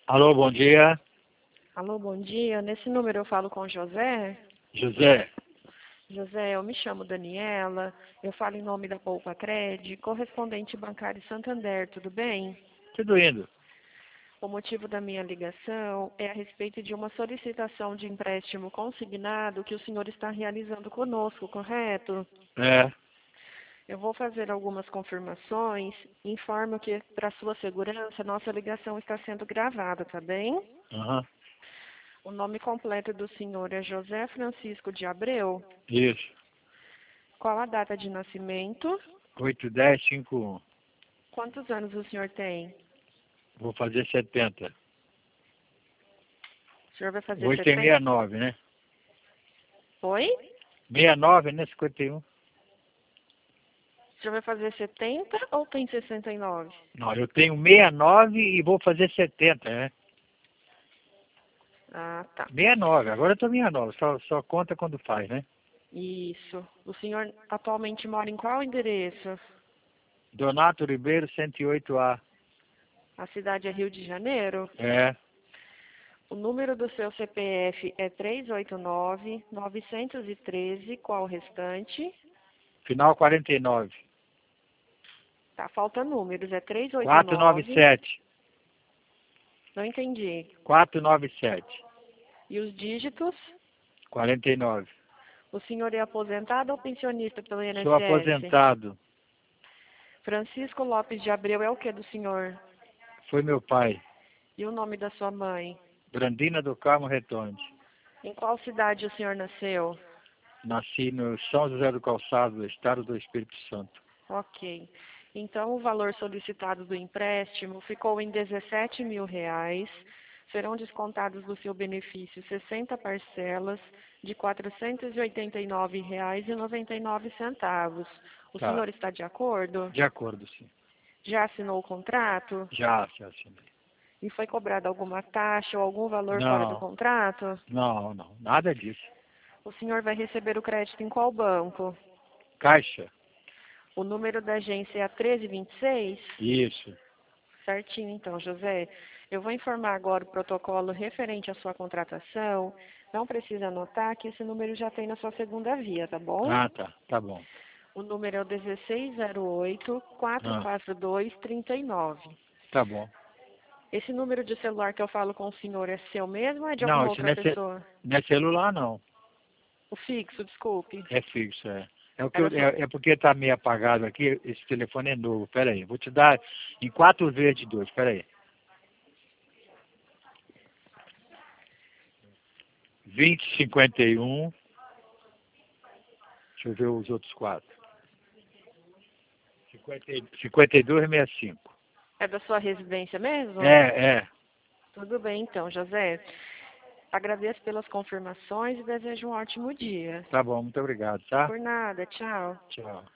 Alô, bom dia. Alô, bom dia. Nesse número eu falo com José. José. José, eu me chamo Daniela. Eu falo em nome da Poupa Cred, correspondente bancário Santander, tudo bem? Tudo indo. O motivo da minha ligação é a respeito de uma solicitação de empréstimo consignado que o senhor está realizando conosco, correto? É. Eu vou fazer algumas confirmações. Informo que, para sua segurança, nossa ligação está sendo gravada, tá bem? Aham. O nome completo do senhor é José Francisco de Abreu. Isso. Qual a data de nascimento? 81051. Quantos anos o senhor tem? Vou fazer 70. O senhor vai fazer Hoje tem 70? 69, né? Oi? 69, né? 51. O senhor vai fazer 70 ou tem 69? Não, eu tenho 69 e vou fazer 70, né? Ah, tá. 69. Agora eu tô 69. Só conta quando faz, né? Isso. O senhor atualmente mora em qual endereço? Donato Ribeiro, 108A. A cidade é Rio de Janeiro? É. O número do seu CPF é 389-913. Qual o restante? Final 49. Tá, falta números. É 389. 497. Não entendi. 497. E os dígitos? 49. O senhor é aposentado ou pensionista pelo Sou INSS? aposentado. Francisco Lopes de Abreu é o que do senhor? Foi meu pai. E o nome da sua mãe? Brandina do Carmo Retonde. Em qual cidade o senhor nasceu? Nasci no São José do Calçado, estado do Espírito Santo. Ok. Então, o valor solicitado do empréstimo ficou em R$ 17.000. Serão descontados do seu benefício 60 parcelas de R$ 489,99. O Tá. senhor está de acordo? De acordo, sim. Já assinou o contrato? Já assinei. E foi cobrada alguma taxa ou algum valor fora do Não, contrato? não. Nada disso. O senhor vai receber o crédito em qual banco? Caixa? O número da agência é a 1326? Isso. Certinho, então, José. Eu vou informar agora o protocolo referente à sua contratação. Não precisa anotar que esse número já tem na sua segunda via, tá bom? Ah, tá. Tá bom. O número é o Ah, 1608-442-39. tá bom. Esse número de celular que eu falo com o senhor é seu mesmo ou é de Não, alguma isso outra pessoa? não é celular, não. O fixo, desculpe. É fixo, é. É, o que É da sua... é porque tá meio apagado aqui, esse telefone é novo. Pera aí, vou te dar em 4 vezes de 2. Pera aí. 2051. Deixa eu ver os outros 4. 5265. É da sua residência mesmo? É. Tudo bem, então, José. Agradeço pelas confirmações e desejo um ótimo dia. Tá bom, muito obrigado, tá? Por nada, tchau. Tchau.